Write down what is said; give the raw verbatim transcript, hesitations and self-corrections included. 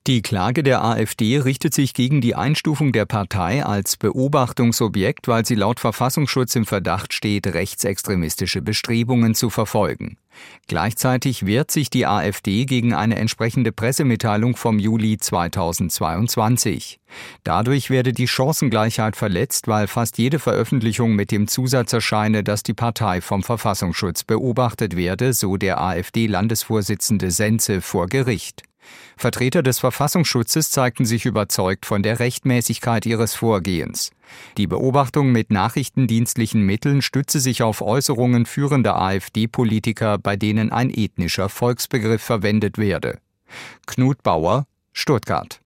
Die Klage der AfD richtet sich gegen die Einstufung der Partei als Beobachtungsobjekt, weil sie laut Verfassungsschutz im Verdacht steht, rechtsextremistische Bestrebungen zu verfolgen. Gleichzeitig wehrt sich die AfD gegen eine entsprechende Pressemitteilung vom Juli zweitausendzweiundzwanzig. Dadurch werde die Chancengleichheit verletzt, weil fast jede Veröffentlichung mit dem Zusatz erscheine, dass die Partei vom Verfassungsschutz beobachtet werde, so der AfD-Landesvorsitzende Senze vor Gericht. Vertreter des Verfassungsschutzes zeigten sich überzeugt von der Rechtmäßigkeit ihres Vorgehens. Die Beobachtung mit nachrichtendienstlichen Mitteln stütze sich auf Äußerungen führender AfD-Politiker, bei denen ein ethnischer Volksbegriff verwendet werde. Knut Bauer, Stuttgart.